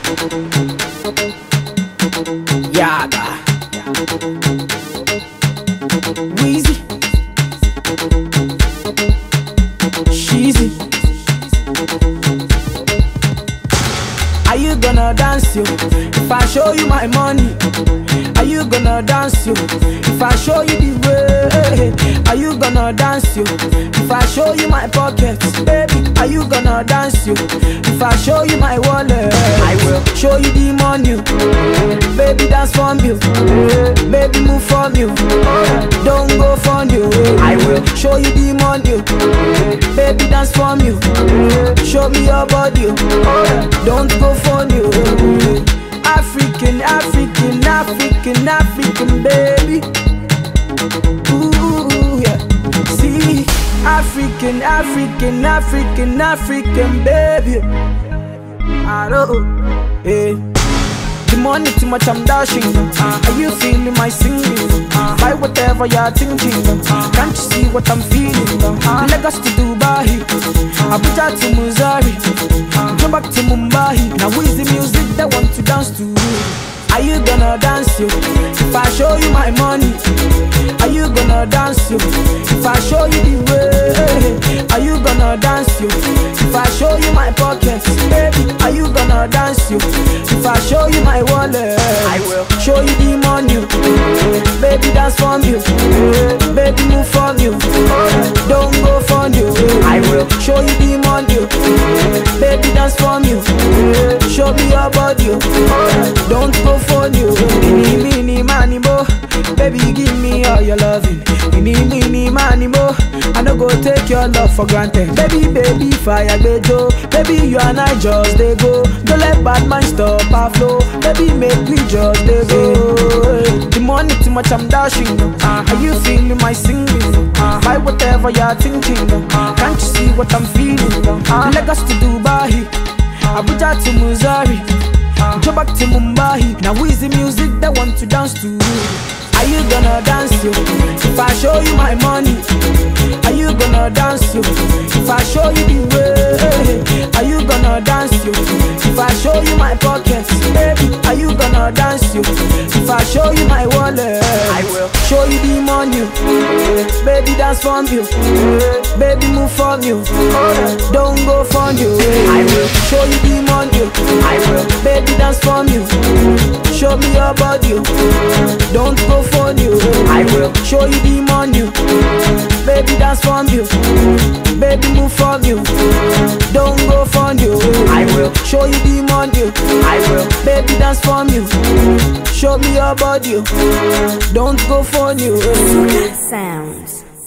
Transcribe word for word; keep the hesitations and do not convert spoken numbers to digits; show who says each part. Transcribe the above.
Speaker 1: Yaga, Weezy, Sheezy. Are you gonna dance yo? If I show you my money, are you gonna dance yo? If I show you the way, are you gonna dance yo? If I show you my pockets, baby, are you gonna dance yo? If I show you my wallet, I will show you the money. Baby, dance for me, baby, move for me. Don't go for you. I will show you the money. Baby, dance for me. Show me your body. Don't go for you. African, African, African, African, baby. Ooh, yeah. See, African, African, African, African, baby. I know, yeah. The money too much, I'm dashing. Uh, are you feeling my singing? Uh, Buy whatever you're thinking. Uh, Can't you see what I'm feeling? Uh, Lagos to Dubai, Abuja to Missouri, uh, go back to Mumbai. Now who is the music that want to dance to? Are you gonna dance yo? If I show you my money, are you gonna dance yo? If I show you the way, are you gonna dance yo? If I show you my pockets, baby, are you gonna dance yo? If I show you my wallet, I will show you the money. Baby, dance for me. Baby, move for me. Don't go for you. I will show you the money. Baby, dance for me. Show me your body. Don't go for you. Mini, mini, money, mo. Baby, give me all your loving. Mini, mini, money, mo. I no go take your love for granted. Baby, baby, fire, bejo. Baby, you and I just they go. Don't let bad man stop our flow. Baby, make me just they go. The money too much, I'm dashing. Uh, are you feeling my singing? Uh, Buy whatever you're thinking. Uh, Can't you see what I'm feeling? Uh, Lagos to Dubai, Abuja to Missouri, go back to Mumbai. Now who is the music that want to dance to? Are you gonna dance yo? If I show you my money, are you gonna dance yo? If I show you the way, are you gonna dance yo? If I show you my pockets, baby, are you gonna dance yo? If I show you my wallet, I will show you the money. Baby, dance for me. Baby, move for me. Don't go for you. I will show you the money. I will. Baby, dance for me. Show me your body. Don't go for you. I will show you the money. Baby, dance for me. Baby, move for you. Don't go for you. I will show you the money. I will. Baby, dance for me. Show me your body. Don't go for you.
Speaker 2: Sounds.